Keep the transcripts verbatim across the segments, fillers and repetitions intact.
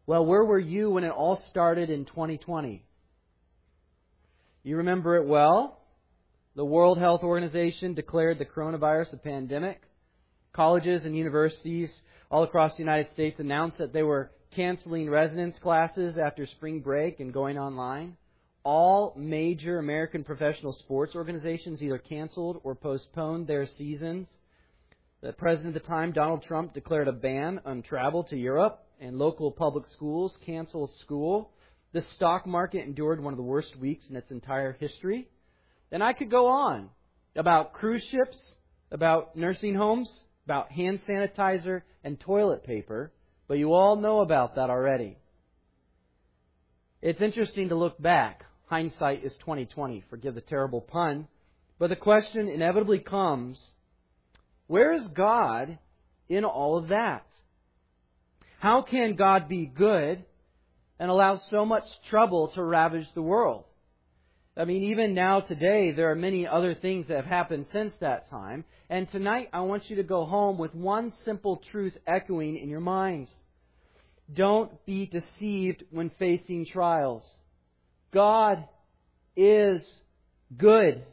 Well, where were you when it all started in twenty twenty? You remember it well. The World Health Organization declared the coronavirus a pandemic. Colleges and universities all across the United States announced that they were canceling residence classes after spring break and going online. All major American professional sports organizations either canceled or postponed their seasons. The president at the time, Donald Trump, declared a ban on travel to Europe, and local public schools canceled school. The stock market endured one of the worst weeks in its entire history. And I could go on about cruise ships, about nursing homes, about hand sanitizer and toilet paper, but you all know about that already. It's interesting to look back. Hindsight is twenty twenty. Forgive the terrible pun. But the question inevitably comes, where is God in all of that? How can God be good and allow so much trouble to ravage the world? I mean, even now today, there are many other things that have happened since that time. And tonight, I want you to go home with one simple truth echoing in your minds. Don't be deceived when facing trials. God is good.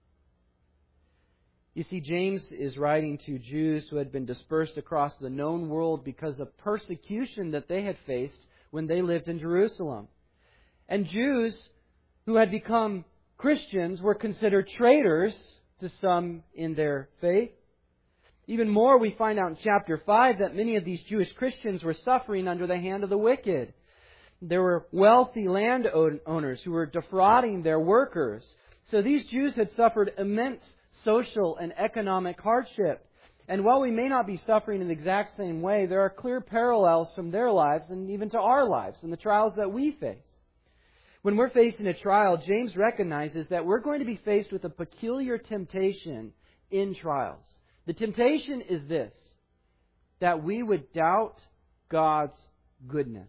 You see, James is writing to Jews who had been dispersed across the known world because of persecution that they had faced when they lived in Jerusalem. And Jews who had become Christians were considered traitors to some in their faith. Even more, we find out in chapter five that many of these Jewish Christians were suffering under the hand of the wicked. There were wealthy landowners who were defrauding their workers. So these Jews had suffered immense social and economic hardship. And while we may not be suffering in the exact same way, there are clear parallels from their lives and even to our lives and the trials that we face. When we're facing a trial, James recognizes that we're going to be faced with a peculiar temptation in trials. The temptation is this, that we would doubt God's goodness.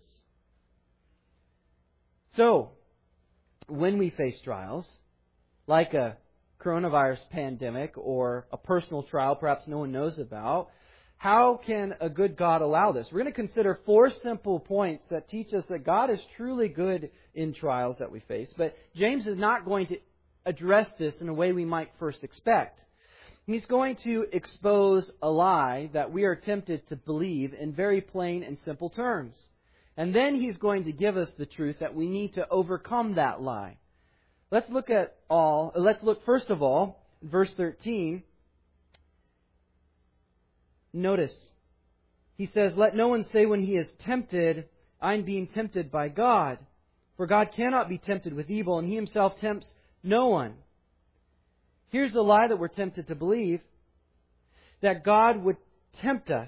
So, when we face trials, like a coronavirus pandemic or a personal trial perhaps no one knows about, how can a good God allow this? We're going to consider four simple points that teach us that God is truly good in trials that we face. But James is not going to address this in a way we might first expect. He's going to expose a lie that we are tempted to believe in very plain and simple terms. And then he's going to give us the truth that we need to overcome that lie. Let's look at all, let's look first of all, verse thirteen. Notice, he says, "Let no one say when he is tempted, I'm being tempted by God. For God cannot be tempted with evil, and He Himself tempts no one." Here's the lie that we're tempted to believe, that God would tempt us.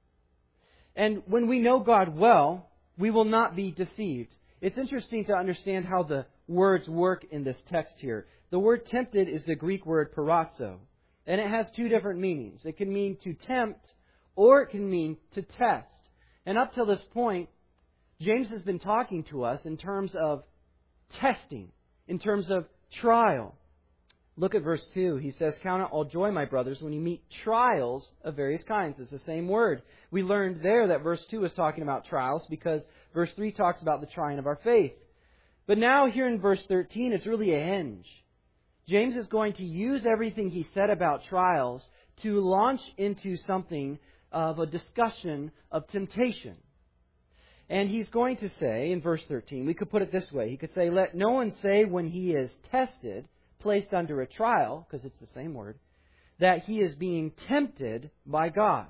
And when we know God well, we will not be deceived. It's interesting to understand how the words work in this text here. The word tempted is the Greek word parazzo, and it has two different meanings. It can mean to tempt, or it can mean to test. And up till this point, James has been talking to us in terms of testing, in terms of trial. Look at verse two. He says, "Count it all joy, my brothers, when you meet trials of various kinds." It's the same word. We learned there that verse two is talking about trials because verse three talks about the trying of our faith. But now here in verse thirteen, it's really a hinge. James is going to use everything he said about trials to launch into something of a discussion of temptation. And he's going to say in verse thirteen, we could put it this way. He could say, "Let no one say when he is tested," placed under a trial, because it's the same word, "that he is being tempted by God."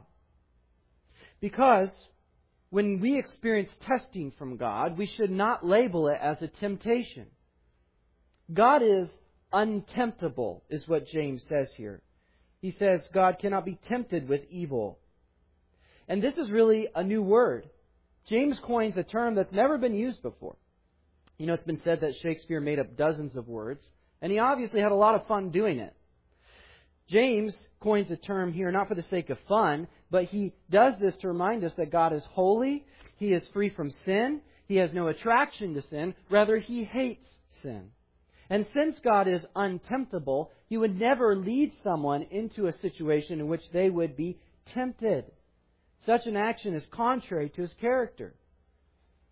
Because when we experience testing from God, we should not label it as a temptation. God is untemptable, is what James says here. He says God cannot be tempted with evil. And this is really a new word. James coins a term that's never been used before. You know, it's been said that Shakespeare made up dozens of words, and he obviously had a lot of fun doing it. James coins a term here not for the sake of fun, but he does this to remind us that God is holy, He is free from sin, He has no attraction to sin, rather He hates sin. And since God is untemptable, He would never lead someone into a situation in which they would be tempted. Such an action is contrary to His character.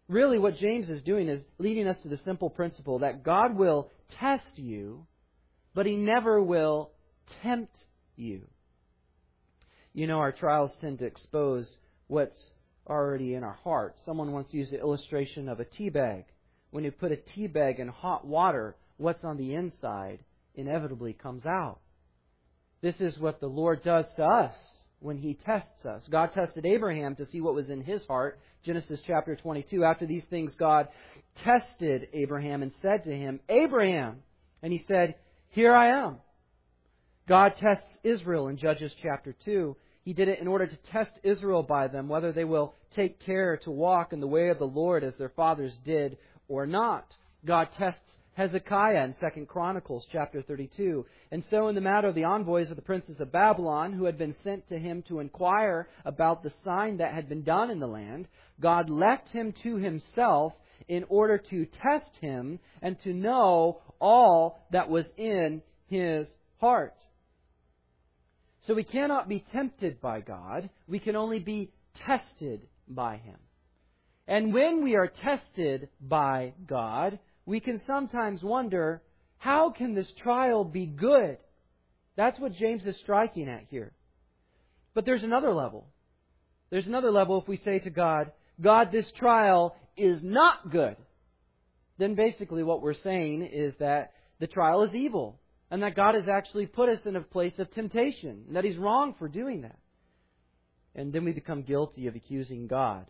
Really, what James is doing is leading us to the simple principle that God will test you, but He never will tempt you. You know, our trials tend to expose what's already in our heart. Someone once used the illustration of a tea bag. When you put a tea bag in hot water, what's on the inside inevitably comes out. This is what the Lord does to us when He tests us. God tested Abraham to see what was in his heart. Genesis chapter twenty-two. After these things, God tested Abraham and said to him, Abraham! And he said, Here I am. God tests Israel in Judges chapter two. He did it in order to test Israel by them, whether they will take care to walk in the way of the Lord as their fathers did or not. God tests Hezekiah in Second Chronicles chapter thirty-two. And so in the matter of the envoys of the princes of Babylon, who had been sent to him to inquire about the sign that had been done in the land, God left him to himself in order to test him and to know all that was in his heart. So we cannot be tempted by God. We can only be tested by Him. And when we are tested by God, we can sometimes wonder, how can this trial be good? That's what James is striking at here. But there's another level. There's another level if we say to God, God, this trial is not good. Then basically what we're saying is that the trial is evil. And that God has actually put us in a place of temptation. And that He's wrong for doing that. And then we become guilty of accusing God.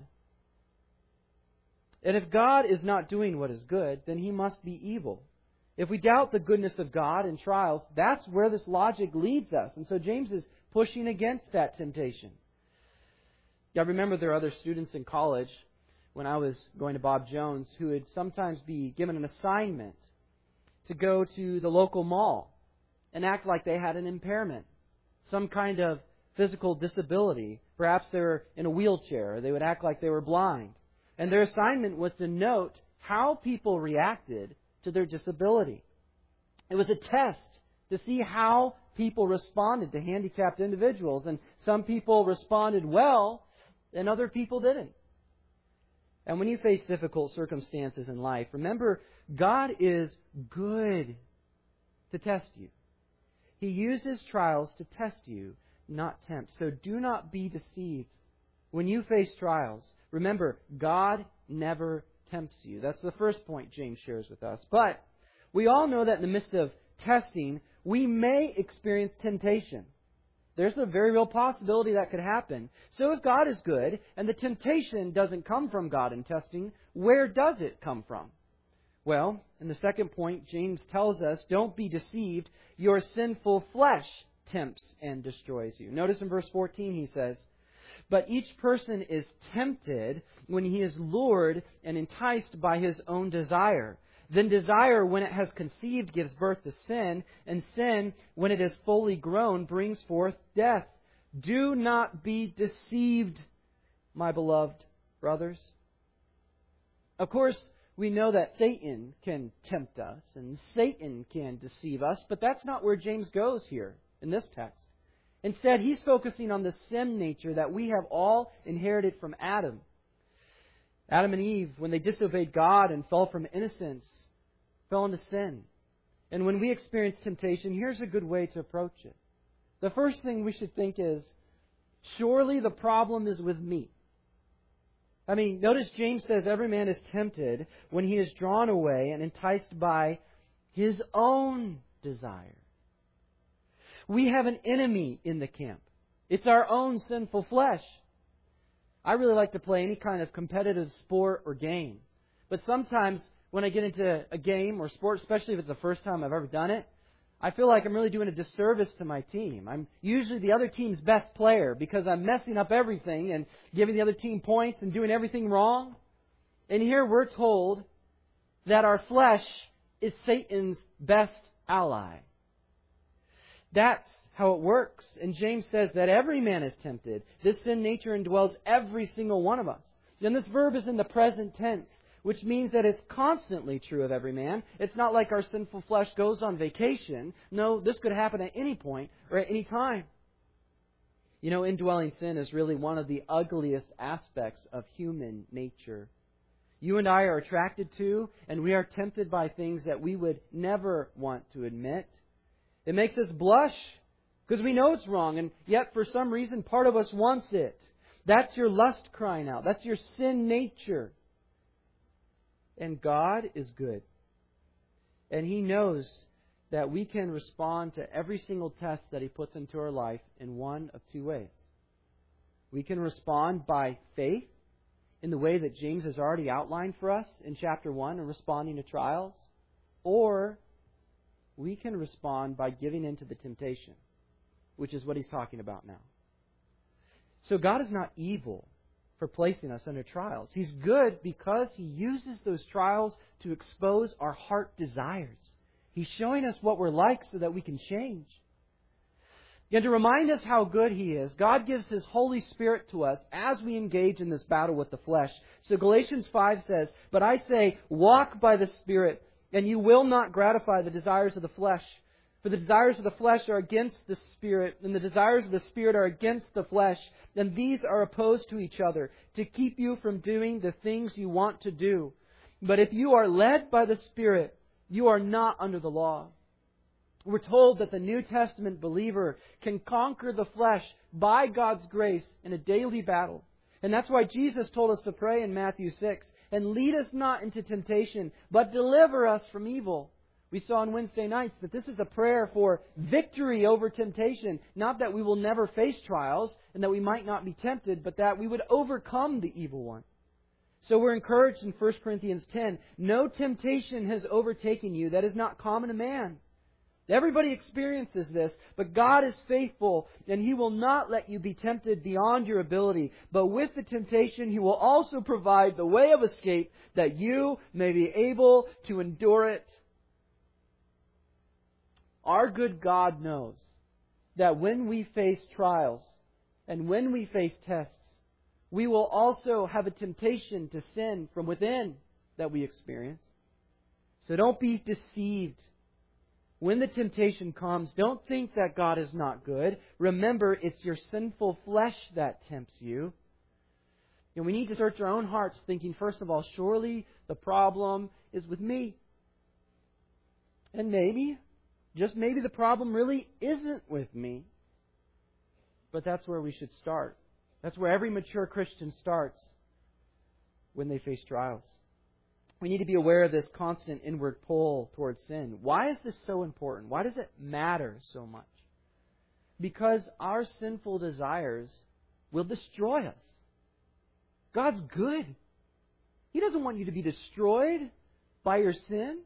And if God is not doing what is good, then He must be evil. If we doubt the goodness of God in trials, that's where this logic leads us. And so James is pushing against that temptation. Yeah, I remember there are other students in college when I was going to Bob Jones who would sometimes be given an assignment to go to the local mall and act like they had an impairment, some kind of physical disability. Perhaps they were in a wheelchair, or they would act like they were blind. And their assignment was to note how people reacted to their disability. It was a test to see how people responded to handicapped individuals. And some people responded well, and other people didn't. And when you face difficult circumstances in life, remember, God is good to test you. He uses trials to test you, not tempt. So do not be deceived. When you face trials, remember, God never tempts you. That's the first point James shares with us. But we all know that in the midst of testing, we may experience temptation. There's a very real possibility that could happen. So if God is good and the temptation doesn't come from God in testing, where does it come from? Well, in the second point, James tells us, don't be deceived. Your sinful flesh tempts and destroys you. Notice in verse fourteen he says, but each person is tempted when he is lured and enticed by his own desire. Then desire, when it has conceived, gives birth to sin, and sin, when it is fully grown, brings forth death. Do not be deceived, my beloved brothers. Of course, we know that Satan can tempt us, and Satan can deceive us, but that's not where James goes here in this text. Instead, he's focusing on the sin nature that we have all inherited from Adam. Adam and Eve, when they disobeyed God and fell from innocence, fell into sin. And when we experience temptation, here's a good way to approach it. The first thing we should think is, surely the problem is with me. I mean, notice James says every man is tempted when he is drawn away and enticed by his own desire. We have an enemy in the camp. It's our own sinful flesh. I really like to play any kind of competitive sport or game. But sometimes when I get into a game or sport, especially if it's the first time I've ever done it, I feel like I'm really doing a disservice to my team. I'm usually the other team's best player because I'm messing up everything and giving the other team points and doing everything wrong. And here we're told that our flesh is Satan's best ally. That's how it works. And James says that every man is tempted. This sin nature indwells every single one of us. And this verb is in the present tense, which means that it's constantly true of every man. It's not like our sinful flesh goes on vacation. No, this could happen at any point or at any time. You know, indwelling sin is really one of the ugliest aspects of human nature. You and I are attracted to, and we are tempted by things that we would never want to admit. It makes us blush because we know it's wrong, and yet for some reason part of us wants it. That's your lust crying out. That's your sin nature. And God is good. And He knows that we can respond to every single test that He puts into our life in one of two ways. We can respond by faith in the way that James has already outlined for us in chapter one in responding to trials, or we can respond by giving in to the temptation, which is what he's talking about now. So God is not evil for placing us under trials. He's good because He uses those trials to expose our heart desires. He's showing us what we're like so that we can change. And to remind us how good He is, God gives His Holy Spirit to us as we engage in this battle with the flesh. So Galatians five says, "But I say, walk by the Spirit, and you will not gratify the desires of the flesh. For the desires of the flesh are against the Spirit, and the desires of the Spirit are against the flesh. And these are opposed to each other, to keep you from doing the things you want to do. But if you are led by the Spirit, you are not under the law." We're told that the New Testament believer can conquer the flesh by God's grace in a daily battle. And that's why Jesus told us to pray in Matthew six, "And lead us not into temptation, but deliver us from evil." We saw on Wednesday nights that this is a prayer for victory over temptation. Not that we will never face trials and that we might not be tempted, but that we would overcome the evil one. So we're encouraged in First Corinthians ten, "No temptation has overtaken you that is not common to man." Everybody experiences this, but God is faithful, and He will not let you be tempted beyond your ability. But with the temptation, He will also provide the way of escape that you may be able to endure it. Our good God knows that when we face trials and when we face tests, we will also have a temptation to sin from within that we experience. So don't be deceived. When the temptation comes, don't think that God is not good. Remember, it's your sinful flesh that tempts you. And we need to search our own hearts, thinking, first of all, surely the problem is with me. And maybe, just maybe the problem really isn't with me. But that's where we should start. That's where every mature Christian starts when they face trials. We need to be aware of this constant inward pull towards sin. Why is this so important? Why does it matter so much? Because our sinful desires will destroy us. God's good. He doesn't want you to be destroyed by your sin.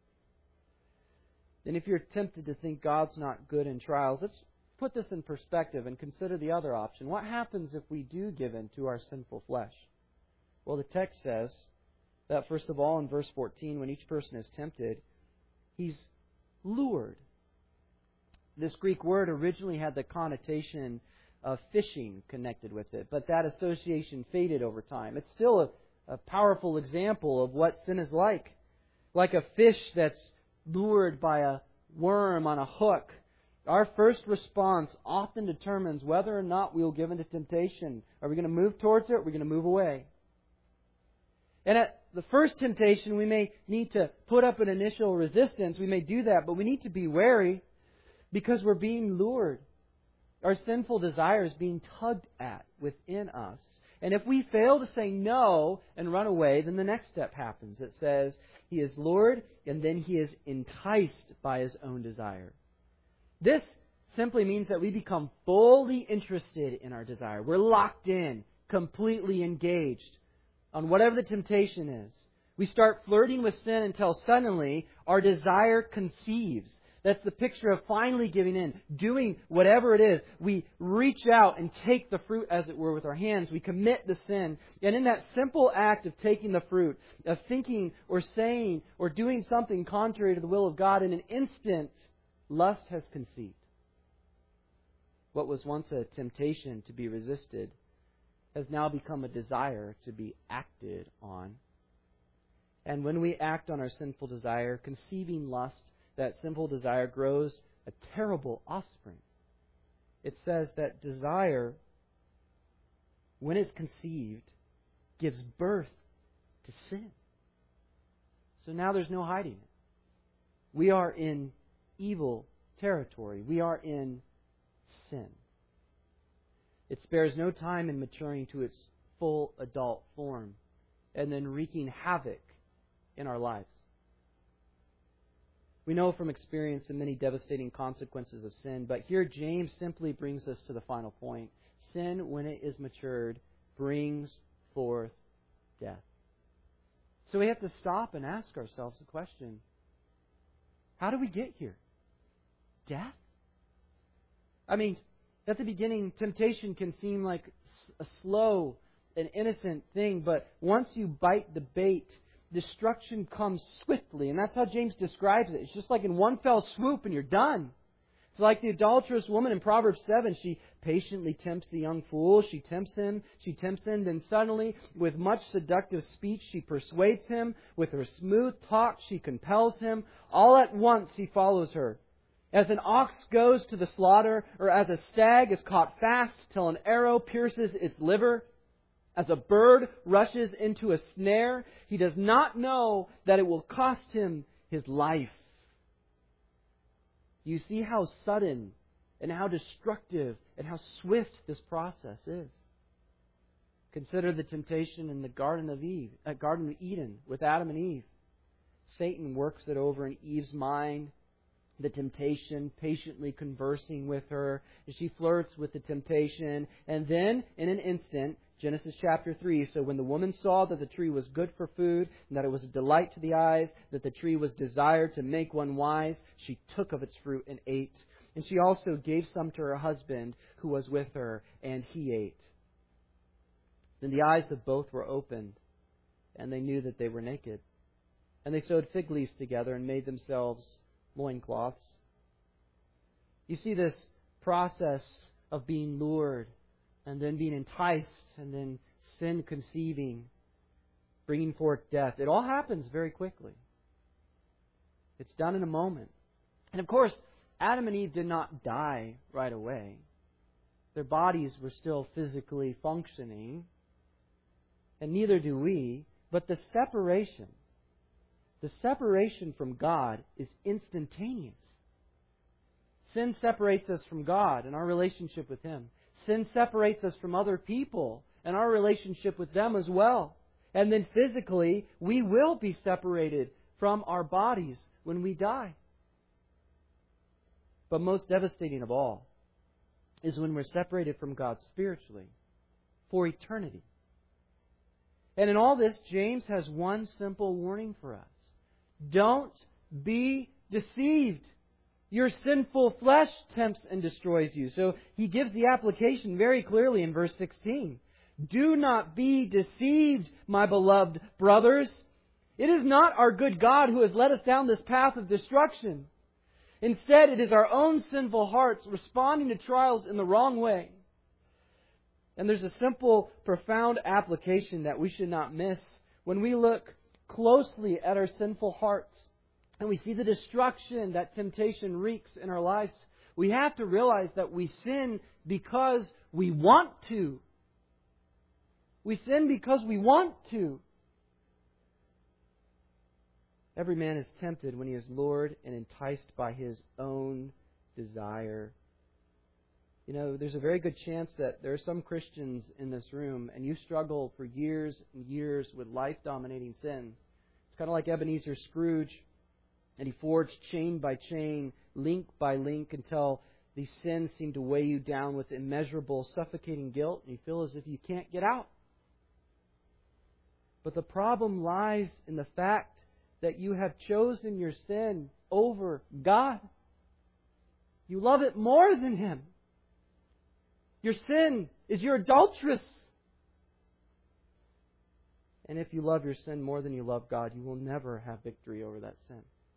And if you're tempted to think God's not good in trials, let's put this in perspective and consider the other option. What happens if we do give in to our sinful flesh? Well, the text says that, first of all, in verse fourteen, when each person is tempted, he's lured. This Greek word originally had the connotation of fishing connected with it, but that association faded over time. It's still a, a powerful example of what sin is like. Like a fish that's lured by a worm on a hook. Our first response often determines whether or not we'll give in to temptation. Are we going to move towards it, or are we going to move away? And at the first temptation, we may need to put up an initial resistance. We may do that, but we need to be wary because we're being lured. Our sinful desires being tugged at within us. And if we fail to say no and run away, then the next step happens. It says he is lured and then he is enticed by his own desire. This simply means that we become fully interested in our desire. We're locked in, completely engaged on whatever the temptation is. We start flirting with sin until suddenly our desire conceives. That's the picture of finally giving in, doing whatever it is. We reach out and take the fruit, as it were, with our hands. We commit the sin. And in that simple act of taking the fruit, of thinking or saying or doing something contrary to the will of God, in an instant, lust has conceived. What was once a temptation to be resisted has now become a desire to be acted on. And when we act on our sinful desire, conceiving lust, that sinful desire grows a terrible offspring. It says that desire, when it's conceived, gives birth to sin. So now there's no hiding it. We are in evil territory. We are in sin. It spares no time in maturing to its full adult form and then wreaking havoc in our lives. We know from experience the many devastating consequences of sin, but here James simply brings us to the final point. Sin, when it is matured, brings forth death. So we have to stop and ask ourselves the question, how do we get here? Death? I mean, at the beginning, temptation can seem like a slow and innocent thing, but once you bite the bait, destruction comes swiftly. And that's how James describes it. It's just like in one fell swoop and you're done. It's like the adulterous woman in Proverbs seven. She patiently tempts the young fool. She tempts him. She tempts him. Then suddenly, with much seductive speech, she persuades him. With her smooth talk, she compels him. All at once, he follows her. As an ox goes to the slaughter, or as a stag is caught fast till an arrow pierces its liver, as a bird rushes into a snare, he does not know that it will cost him his life. You see how sudden and how destructive and how swift this process is. Consider the temptation in the Garden of Eve, uh, Garden of Eden with Adam and Eve. Satan works it over in Eve's mind. The temptation, patiently conversing with her as she flirts with the temptation. And then, in an instant, Genesis chapter three, so when the woman saw that the tree was good for food, and that it was a delight to the eyes, that the tree was desired to make one wise, she took of its fruit and ate. And she also gave some to her husband who was with her, and he ate. Then the eyes of both were opened, and they knew that they were naked. And they sewed fig leaves together and made themselves loincloths. You see this process of being lured and then being enticed and then sin conceiving, bringing forth death. It all happens very quickly. It's done in a moment. And of course, Adam and Eve did not die right away. Their bodies were still physically functioning, and neither do we. But the separation The separation from God is instantaneous. Sin separates us from God and our relationship with Him. Sin separates us from other people and our relationship with them as well. And then physically, we will be separated from our bodies when we die. But most devastating of all is when we're separated from God spiritually for eternity. And in all this, James has one simple warning for us. Don't be deceived. Your sinful flesh tempts and destroys you. So he gives the application very clearly in verse sixteen. Do not be deceived, my beloved brothers. It is not our good God who has led us down this path of destruction. Instead, it is our own sinful hearts responding to trials in the wrong way. And there's a simple, profound application that we should not miss when we look closely at our sinful hearts and we see the destruction that temptation wreaks in our lives. We have to realize that we sin because we want to. We sin because we want to. Every man is tempted when he is lured and enticed by his own desire. You know, there's a very good chance that there are some Christians in this room and you struggle for years and years with life-dominating sins. It's kind of like Ebenezer Scrooge, and he forged chain by chain, link by link, until these sins seem to weigh you down with immeasurable, suffocating guilt, and you feel as if you can't get out. But the problem lies in the fact that you have chosen your sin over God. You love it more than Him. Your sin is your adulteress. And if you love your sin more than you love God, you will never have victory over that sin.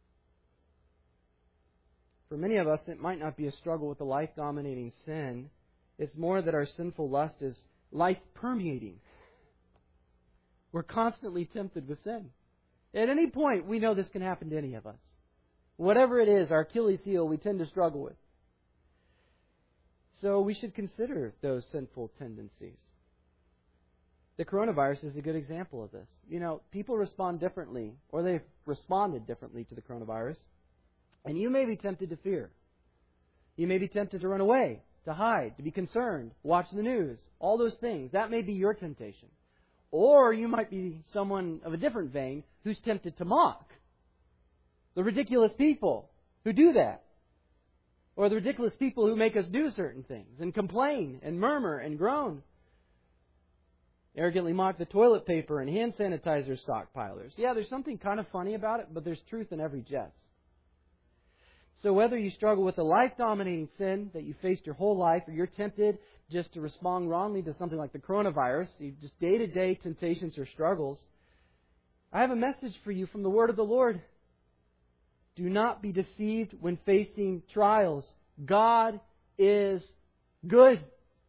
For many of us, it might not be a struggle with the life-dominating sin. It's more that our sinful lust is life-permeating. We're constantly tempted with sin. At any point, we know this can happen to any of us. Whatever it is, our Achilles heel, we tend to struggle with. So we should consider those sinful tendencies. The coronavirus is a good example of this. You know, people respond differently, or they've responded differently to the coronavirus. And you may be tempted to fear. You may be tempted to run away, to hide, to be concerned, watch the news, all those things. That may be your temptation. Or you might be someone of a different vein who's tempted to mock the ridiculous people who do that. Or the ridiculous people who make us do certain things and complain and murmur and groan. Arrogantly mock the toilet paper and hand sanitizer stockpilers. Yeah, there's something kind of funny about it, but there's truth in every jest. So whether you struggle with a life-dominating sin that you faced your whole life, or you're tempted just to respond wrongly to something like the coronavirus, just day-to-day temptations or struggles, I have a message for you from the Word of the Lord. Do not be deceived when facing trials. God is good.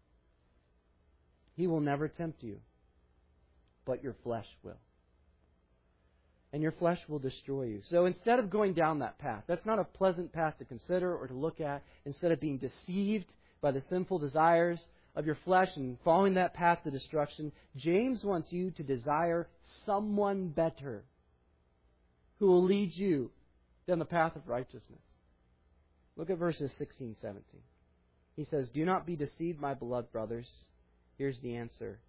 He will never tempt you, but your flesh will. And your flesh will destroy you. So instead of going down that path, that's not a pleasant path to consider or to look at. Instead of being deceived by the sinful desires of your flesh and following that path to destruction, James wants you to desire someone better who will lead you down the path of righteousness. Look at verses sixteen, seventeen. He says, "Do not be deceived, my beloved brothers." Here's the answer.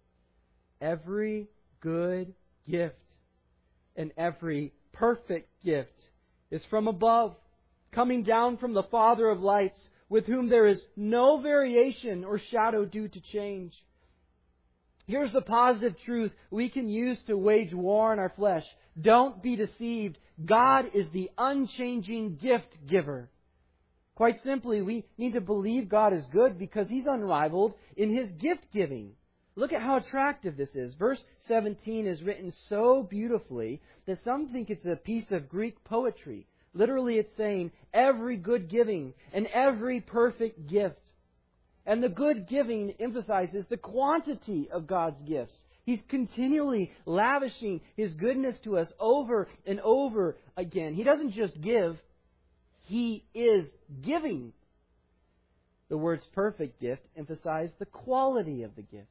Every good gift and every perfect gift is from above, coming down from the Father of lights, with whom there is no variation or shadow due to change. Here's the positive truth we can use to wage war on our flesh. Don't be deceived. God is the unchanging gift giver. Quite simply, we need to believe God is good because He's unrivaled in His gift giving. Look at how attractive this is. Verse seventeen is written so beautifully that some think it's a piece of Greek poetry. Literally, it's saying every good giving and every perfect gift. And the good giving emphasizes the quantity of God's gifts. He's continually lavishing His goodness to us over and over again. He doesn't just give, He is giving. The words perfect gift emphasize the quality of the gifts.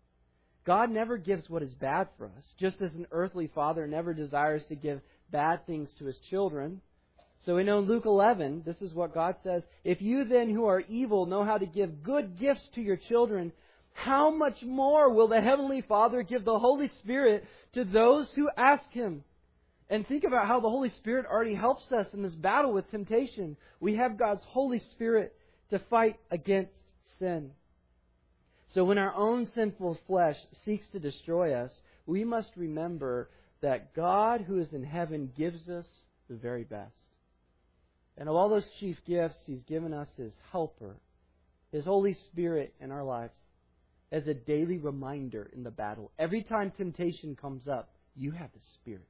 God never gives what is bad for us, just as an earthly father never desires to give bad things to his children. So we know in Luke eleven, this is what God says, "If you then who are evil know how to give good gifts to your children, how much more will the Heavenly Father give the Holy Spirit to those who ask Him?" And think about how the Holy Spirit already helps us in this battle with temptation. We have God's Holy Spirit to fight against sin. So when our own sinful flesh seeks to destroy us, we must remember that God who is in heaven gives us the very best. And of all those chief gifts, He's given us His helper, His Holy Spirit in our lives, as a daily reminder in the battle. Every time temptation comes up, you have the Spirit.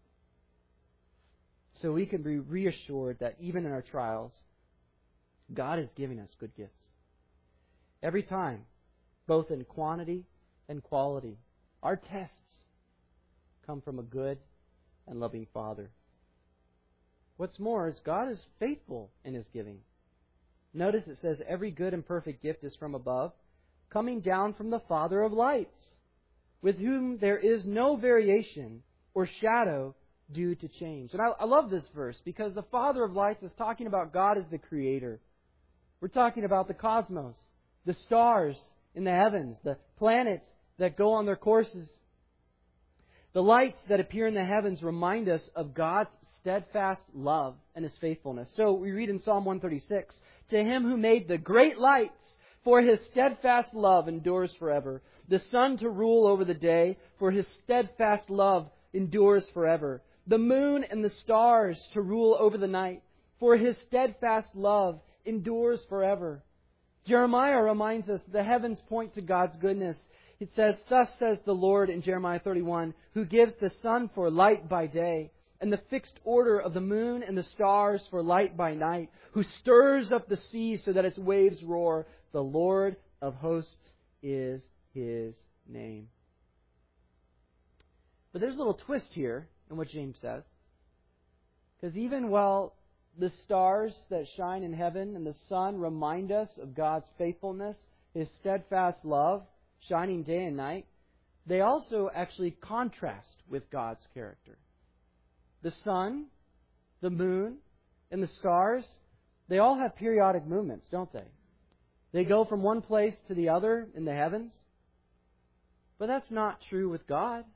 So we can be reassured that even in our trials, God is giving us good gifts. Every time, both in quantity and quality. Our tests come from a good and loving Father. What's more is God is faithful in His giving. Notice it says every good and perfect gift is from above, coming down from the Father of lights, with whom there is no variation or shadow due to change. And I, I love this verse because the Father of lights is talking about God as the Creator. We're talking about the cosmos, the stars in the heavens, the planets that go on their courses. The lights that appear in the heavens remind us of God's steadfast love and His faithfulness. So we read in Psalm one thirty-six, "To Him who made the great lights, for His steadfast love endures forever. The sun to rule over the day, for His steadfast love endures forever. The moon and the stars to rule over the night, for His steadfast love endures forever." Jeremiah reminds us the heavens point to God's goodness. It says, "Thus says the Lord," in Jeremiah thirty-one, "who gives the sun for light by day, and the fixed order of the moon and the stars for light by night, who stirs up the sea so that its waves roar. The Lord of hosts is His name." But there's a little twist here in what James says. Because even while the stars that shine in heaven and the sun remind us of God's faithfulness, His steadfast love, shining day and night, they also actually contrast with God's character. The sun, the moon, and the stars, they all have periodic movements, don't they? They go from one place to the other in the heavens. But that's not true with God.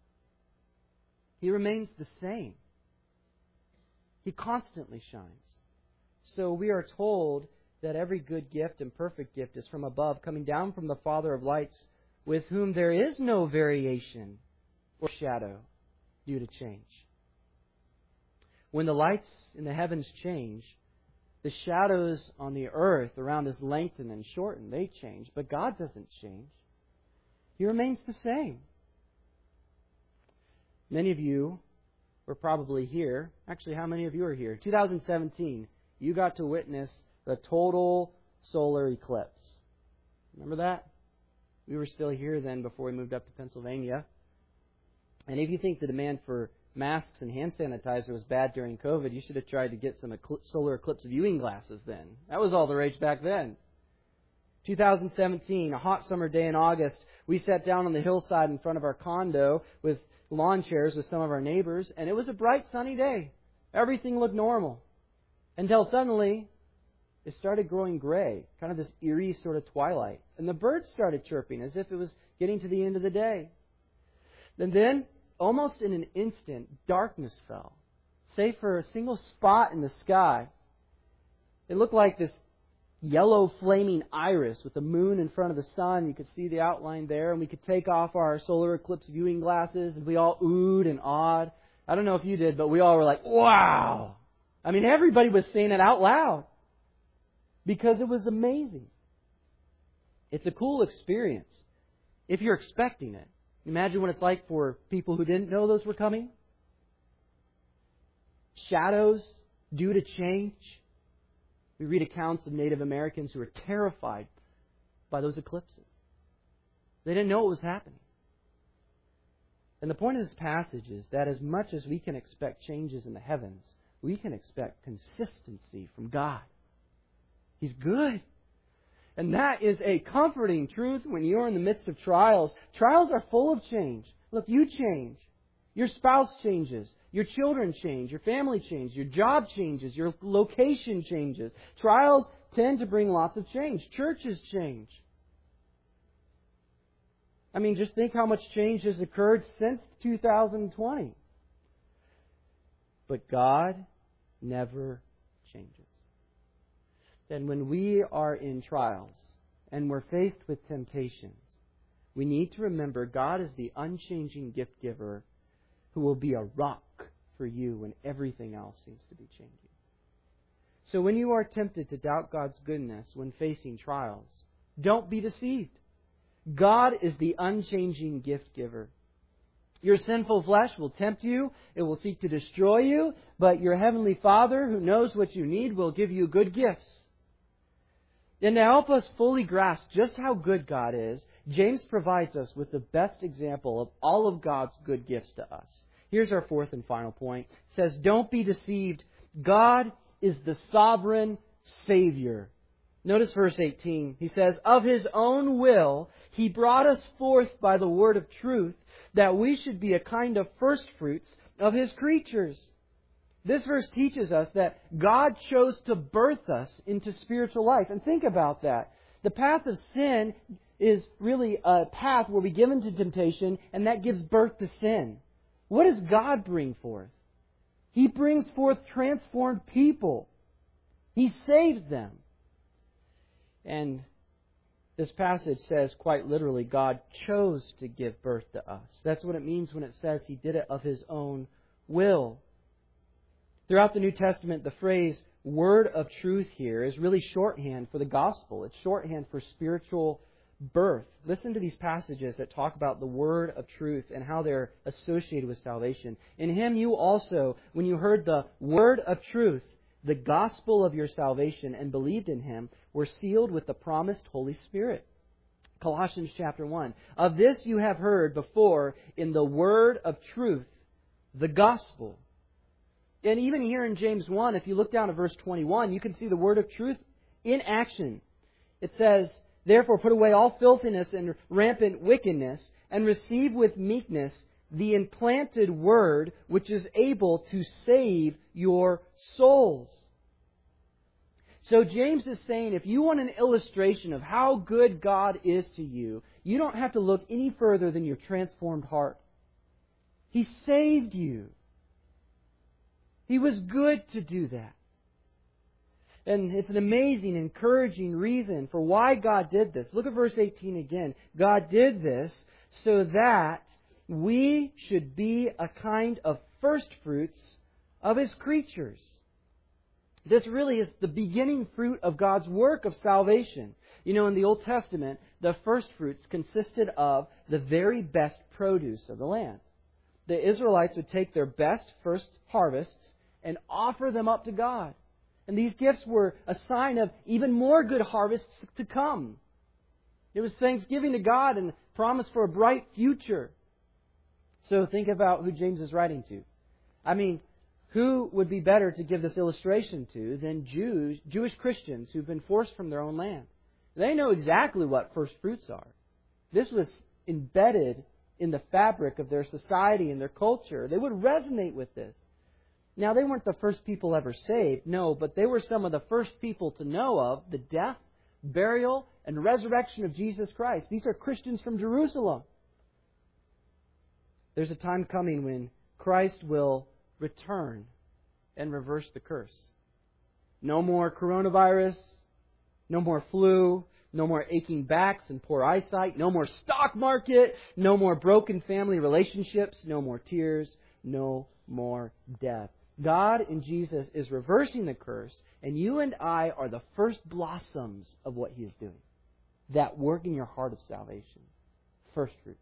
He remains the same. He constantly shines. So we are told that every good gift and perfect gift is from above, coming down from the Father of lights, with whom there is no variation or shadow due to change. When the lights in the heavens change, the shadows on the earth around us lengthen and shorten. They change, but God doesn't change. He remains the same. Many of you were probably here. Actually, how many of you are here? two thousand seventeen, you got to witness the total solar eclipse. Remember that? We were still here then before we moved up to Pennsylvania. And if you think the demand for masks and hand sanitizer was bad during COVID, you should have tried to get some ecl- solar eclipse viewing glasses then. That was all the rage back then. two thousand seventeen, a hot summer day in August, we sat down on the hillside in front of our condo with lawn chairs with some of our neighbors, and it was a bright sunny day. Everything looked normal. Until suddenly, it started growing gray, kind of this eerie sort of twilight. And the birds started chirping as if it was getting to the end of the day. And then, almost in an instant, darkness fell, save for a single spot in the sky. It looked like this yellow flaming iris with the moon in front of the sun. You could see the outline there, and we could take off our solar eclipse viewing glasses, and we all oohed and awed. I don't know if you did, but we all were like, wow! I mean, everybody was saying it out loud because it was amazing. It's a cool experience if you're expecting it. Imagine what it's like for people who didn't know those were coming. Shadows due to change. We read accounts of Native Americans who were terrified by those eclipses. They didn't know what was happening. And the point of this passage is that as much as we can expect changes in the heavens, we can expect consistency from God. He's good. And that is a comforting truth when you're in the midst of trials. Trials are full of change. Look, you change. Your spouse changes. Your children change. Your family changes. Your job changes. Your location changes. Trials tend to bring lots of change. Churches change. I mean, just think how much change has occurred since two thousand twenty. But God never changes. And when we are in trials and we're faced with temptations, we need to remember God is the unchanging gift giver who will be a rock for you when everything else seems to be changing. So when you are tempted to doubt God's goodness when facing trials, don't be deceived. God is the unchanging gift giver. Your sinful flesh will tempt you. It will seek to destroy you. But your Heavenly Father, who knows what you need, will give you good gifts. And to help us fully grasp just how good God is, James provides us with the best example of all of God's good gifts to us. Here's our fourth and final point. It says, don't be deceived. God is the sovereign Savior. Notice verse eighteen. He says, of His own will, He brought us forth by the word of truth, that we should be a kind of first fruits of His creatures. This verse teaches us that God chose to birth us into spiritual life. And think about that. The path of sin is really a path where we give into temptation, and that gives birth to sin. What does God bring forth? He brings forth transformed people. He saves them. And this passage says quite literally, God chose to give birth to us. That's what it means when it says He did it of His own will. Throughout the New Testament, the phrase word of truth here is really shorthand for the gospel. It's shorthand for spiritual birth. Listen to these passages that talk about the word of truth and how they're associated with salvation. In Him you also, when you heard the word of truth, the gospel of your salvation, and believed in Him, were sealed with the promised Holy Spirit. Colossians chapter one. Of this you have heard before in the word of truth, the gospel. And even here in James one, if you look down at verse twenty-one, you can see the word of truth in action. It says, therefore put away all filthiness and rampant wickedness, and receive with meekness the implanted word which is able to save your souls. So James is saying if you want an illustration of how good God is to you, you don't have to look any further than your transformed heart. He saved you. He was good to do that. And it's an amazing, encouraging reason for why God did this. Look at verse eighteen again. God did this so that we should be a kind of first fruits of His creatures. This really is the beginning fruit of God's work of salvation. You know, in the Old Testament, the first fruits consisted of the very best produce of the land. The Israelites would take their best first harvests and offer them up to God. And these gifts were a sign of even more good harvests to come. It was thanksgiving to God and promise for a bright future. So think about who James is writing to. I mean, who would be better to give this illustration to than Jews, Jewish Christians who've been forced from their own land? They know exactly what first fruits are. This was embedded in the fabric of their society and their culture. They would resonate with this. Now, they weren't the first people ever saved, no, but they were some of the first people to know of the death, burial, and resurrection of Jesus Christ. These are Christians from Jerusalem. There's a time coming when Christ will return and reverse the curse. No more coronavirus, no more flu, no more aching backs and poor eyesight, no more stock market, no more broken family relationships, no more tears, no more death. God in Jesus is reversing the curse, and you and I are the first blossoms of what He is doing. That work in your heart of salvation. First fruits.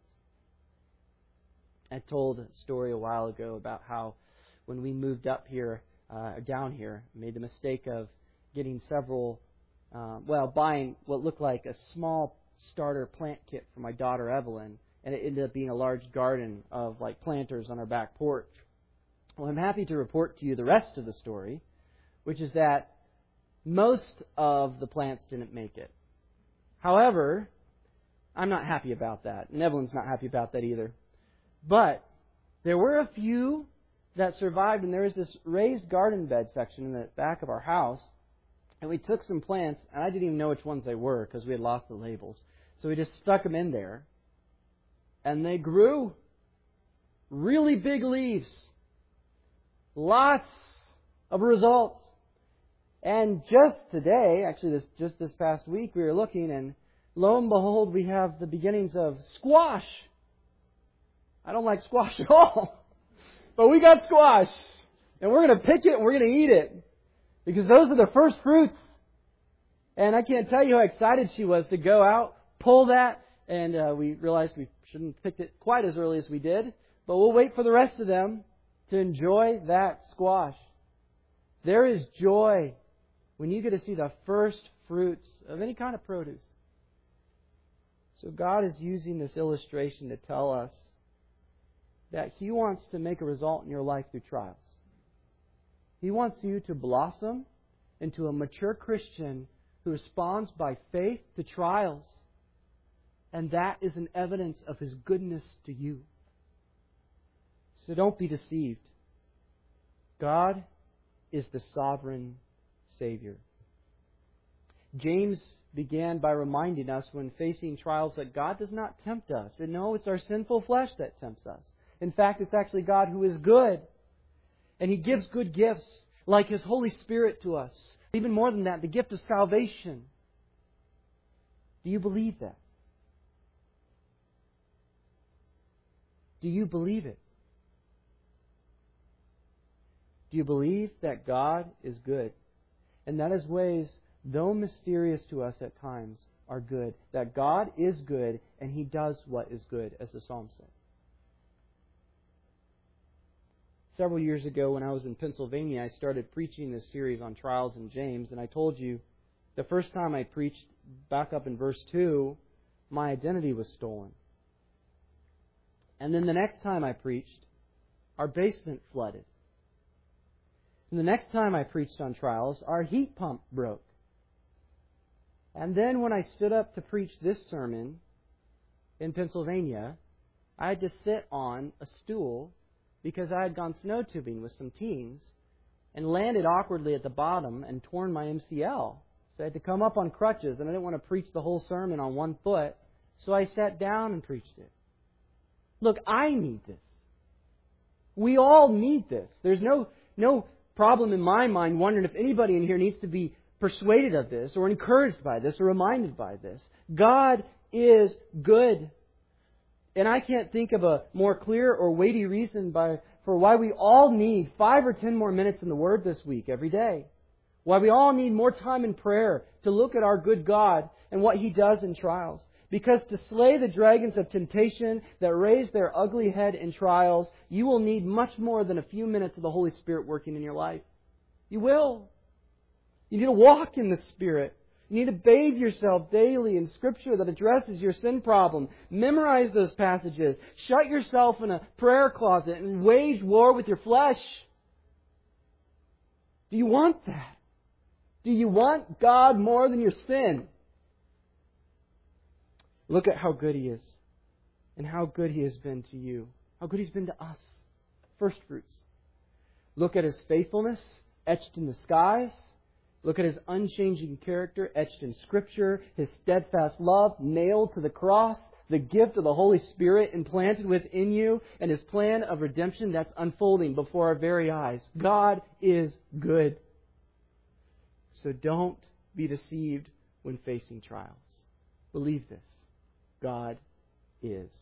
I told a story a while ago about how when we moved up here, uh, down here, made the mistake of getting several, uh, well, buying what looked like a small starter plant kit for my daughter Evelyn, and it ended up being a large garden of like planters on our back porch. Well, I'm happy to report to you the rest of the story, which is that most of the plants didn't make it. However, I'm not happy about that, and Evelyn's not happy about that either. But there were a few that survived, and there was this raised garden bed section in the back of our house, and we took some plants, and I didn't even know which ones they were because we had lost the labels. So we just stuck them in there, and they grew. Really big leaves. Lots of results. And just today, actually this just this past week, we were looking, and lo and behold, we have the beginnings of squash. I don't like squash at all. But we got squash. And we're going to pick it and we're going to eat it. Because those are the first fruits. And I can't tell you how excited she was to go out, pull that, and uh, we realized we shouldn't have picked it quite as early as we did. But we'll wait for the rest of them to enjoy that squash. There is joy when you get to see the first fruits of any kind of produce. So God is using this illustration to tell us that He wants to make a result in your life through trials. He wants you to blossom into a mature Christian who responds by faith to trials. And that is an evidence of His goodness to you. So don't be deceived. God is the sovereign Savior. James began by reminding us when facing trials that God does not tempt us. And no, it's our sinful flesh that tempts us. In fact, it's actually God who is good. And He gives good gifts like His Holy Spirit to us. Even more than that, the gift of salvation. Do you believe that? Do you believe it? Do you believe that God is good? And that His ways, though mysterious to us at times, are good. That God is good and He does what is good, as the Psalm said. Several years ago when I was in Pennsylvania, I started preaching this series on trials in James. And I told you, the first time I preached, back up in verse two, my identity was stolen. And then the next time I preached, our basement flooded. And the next time I preached on trials, our heat pump broke. And then when I stood up to preach this sermon in Pennsylvania, I had to sit on a stool because I had gone snow tubing with some teens and landed awkwardly at the bottom and torn my M C L. So I had to come up on crutches, and I didn't want to preach the whole sermon on one foot, so I sat down and preached it. Look, I need this. We all need this. There's no, no problem in my mind wondering if anybody in here needs to be persuaded of this or encouraged by this or reminded by this. God is good. And I can't think of a more clear or weighty reason by, for why we all need five or ten more minutes in the Word this week, every day. Why we all need more time in prayer to look at our good God and what He does in trials. Because to slay the dragons of temptation that raise their ugly head in trials, you will need much more than a few minutes of the Holy Spirit working in your life. You will. You need to walk in the Spirit. You need to bathe yourself daily in Scripture that addresses your sin problem. Memorize those passages. Shut yourself in a prayer closet and wage war with your flesh. Do you want that? Do you want God more than your sin? Look at how good He is and how good He has been to you. How good He's been to us. First fruits. Look at His faithfulness etched in the skies. Look at His unchanging character etched in Scripture. His steadfast love nailed to the cross. The gift of the Holy Spirit implanted within you. And His plan of redemption that's unfolding before our very eyes. God is good. So don't be deceived when facing trials. Believe this. God is